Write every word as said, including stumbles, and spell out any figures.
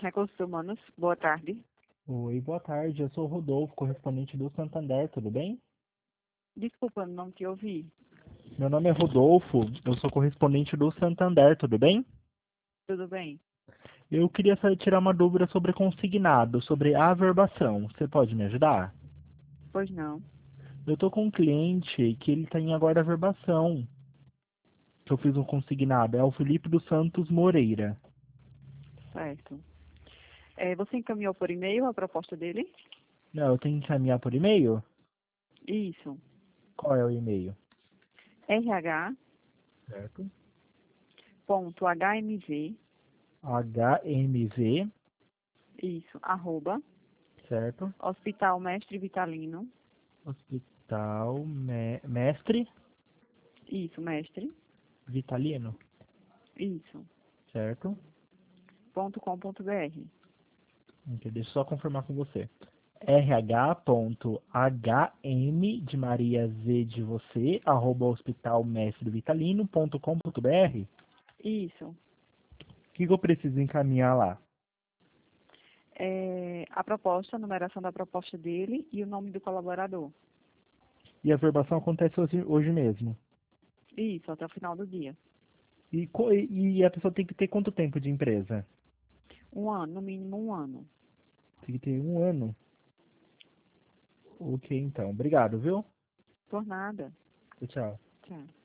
Recursos Humanos, boa tarde. Oi, boa tarde. Eu sou o Rodolfo, correspondente do Santander, tudo bem? Desculpa, não te ouvi. Meu nome é Rodolfo, eu sou correspondente do Santander, tudo bem? Tudo bem? Eu queria só tirar uma dúvida sobre consignado, sobre averbação. Você pode me ajudar? Pois não. Eu tô com um cliente que ele tá em aguarda averbação, que eu fiz um consignado. É o Felipe dos Santos Moreira. Certo. É, você encaminhou por e-mail a proposta dele? Não, eu tenho que encaminhar por e-mail? Isso. Qual é o e-mail? rh Certo. ponto hmv, H M V, isso, arroba, certo. Hospital Mestre Vitalino, Hospital Me- Mestre isso, mestre, Vitalino, isso, certo? ponto com ponto br. Ok, deixa eu só confirmar com você. rh.hm de Maria Z de você, arroba hospitalmestrevitalino.com.br. O Isso. que, que eu preciso encaminhar lá? É, a proposta, a numeração da proposta dele e o nome do colaborador. E a verbação acontece hoje, hoje mesmo. Isso, até o final do dia. E, co- e a pessoa tem que ter quanto tempo de empresa? Um ano, no mínimo um ano. Tem que ter um ano. Ok, então. Obrigado, viu? Por nada. Tchau. Tchau.